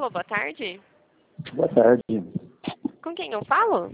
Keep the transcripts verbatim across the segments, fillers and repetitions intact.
Alô, boa tarde. Boa tarde. Com quem eu falo?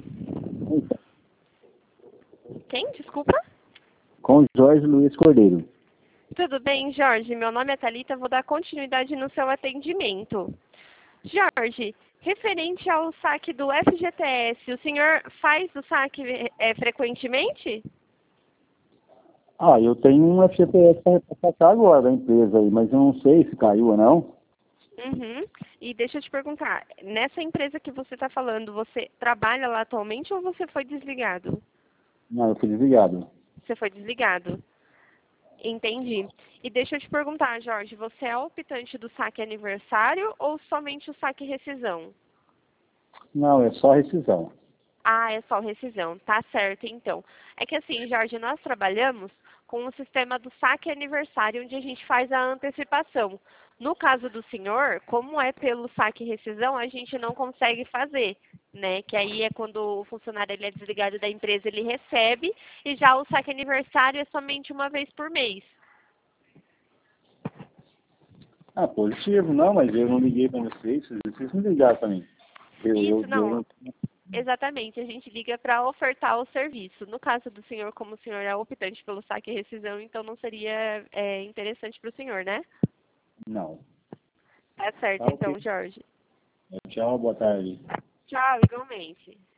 Quem? Desculpa? Com Jorge Luiz Cordeiro. Tudo bem, Jorge? Meu nome é Thalita, vou dar continuidade no seu atendimento. Jorge, referente ao saque do F G T S, o senhor faz o saque é, frequentemente? Ah, eu tenho um F G T S para passar agora da empresa aí, mas eu não sei se caiu ou não. Uhum. E deixa eu te perguntar, nessa empresa que você está falando, você trabalha lá atualmente ou você foi desligado? Não, eu fui desligado. Você foi desligado. Entendi. E deixa eu te perguntar, Jorge, você é optante do saque aniversário ou somente o saque rescisão? Não, é só rescisão. Ah, é só rescisão. Tá certo, então. É que assim, Jorge, nós trabalhamos com o sistema do saque aniversário, onde a gente faz a antecipação. No caso do senhor, como é pelo saque rescisão, a gente não consegue fazer, né? Que aí é quando o funcionário ele é desligado da empresa, ele recebe, e já o saque aniversário é somente uma vez por mês. Ah, positivo, não, mas eu não liguei para vocês, vocês me ligaram para mim. Eu, eu, Isso, eu não. não... Exatamente, a gente liga para ofertar o serviço. No caso do senhor, como o senhor é optante pelo saque e rescisão, então não seria é, interessante para o senhor, né? Não. Tá certo, Tá ok. então, Jorge. Tchau, boa tarde. Tchau, igualmente.